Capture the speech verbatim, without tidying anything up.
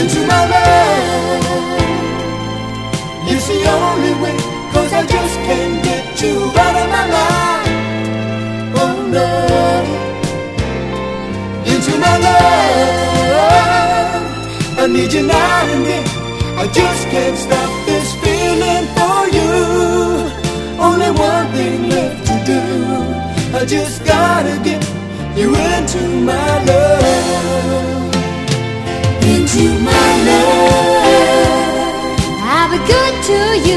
into my love. It's the only way, 'cause I just can't get you out of my life. Oh no, into my love. I need you now and then. I just can't stop this feeling for you. Only one thing left to do. I just gotta get you into my love. Into my love. I'll be good to you.